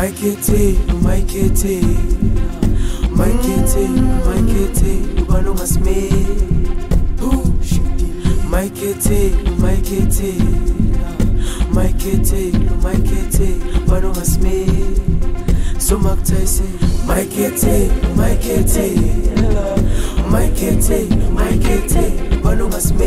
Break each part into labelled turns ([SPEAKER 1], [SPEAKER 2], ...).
[SPEAKER 1] Maikete, ubano ngasme. Maikete, ubano ngasme. So maktaise, Maikete, ubano ngasme.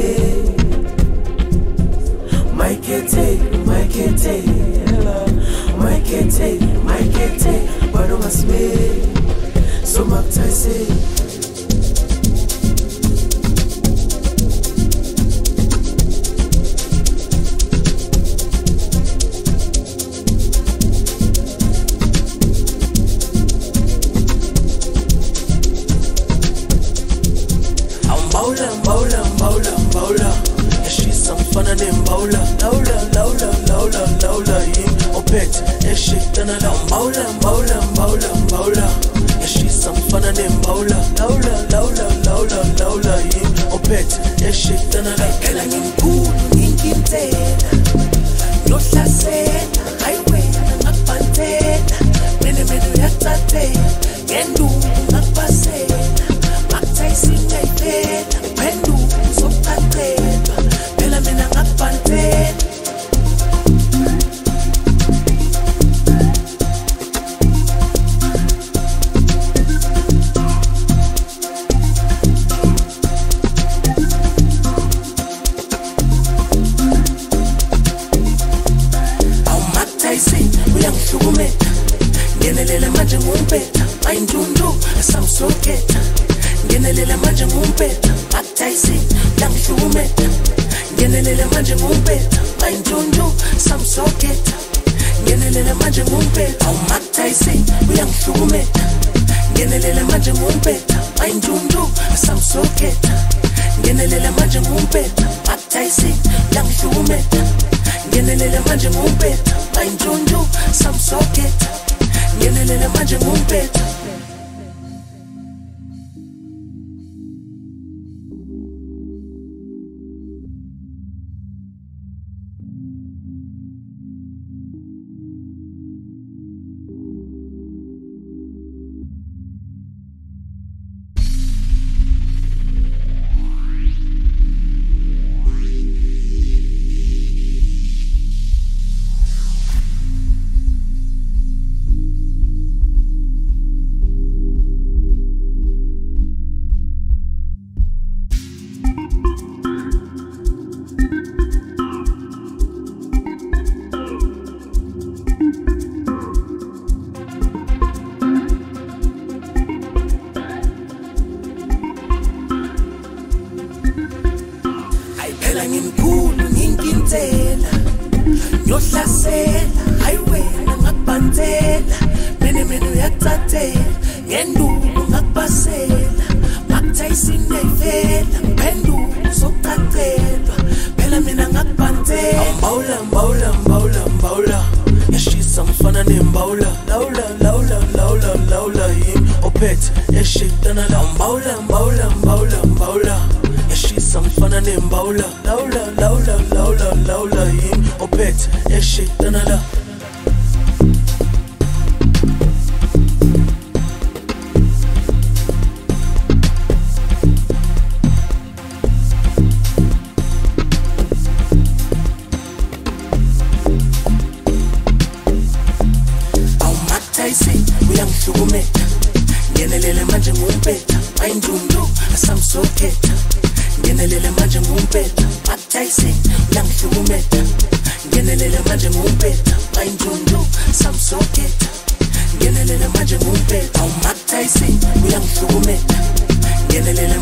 [SPEAKER 1] Maikete, ubano ngasme. So maktaise. Mbawula yashisa mfana nembawula laula yim opet eshitana la mbawula yashisa mfana nembawula laula yim opet eshitana la kela ngimkhulu ngintela nohlasela highway ngapantela mene yatsate ngendu ngapasela maktaisi ngayipela pendu sokatela phela mina ngapantela uyangihlukumeza ngenelela manje ngumpetha ayintundu esamsoketha ngenelela manje ngumpetha akutayisi uyangihlukumeza ngenelela manje ngumpetha ayintundu esamsoketha ngenelela manje ngumpetha awumakutayisi uyangihlukumeza ngenelela manje ngumpetha ayintundu esamsoketha ngenelela manje ngumpetha akutayisi uyangihlukumeza ngenelela manje ngumpetha ayintundu samsoketha ngenelela manje ngumpetha ngimkhulu ngintela nyohlasela highway ngapantela mene uyatsathela ngenduku ngakupasela makutayisi ngayivela phenduku sokucacelwa phela mina ngakupantela mbawula yashisa mfana nembawula laula yim ophethe eshitana la mbawula yashisa mfana nembawula laula yim ophethe eshitana la uyangihlukumeza ngenelele manje ngumpetha ayintundu asamsoketha ngenelele manje ngumpetha akutayisi uyangihlukumeza ngenelele manje ngumpetha ayintundu samsoketha ngenelele manje ngumpetha awumakutayisi uyangihlukumeza ngenelele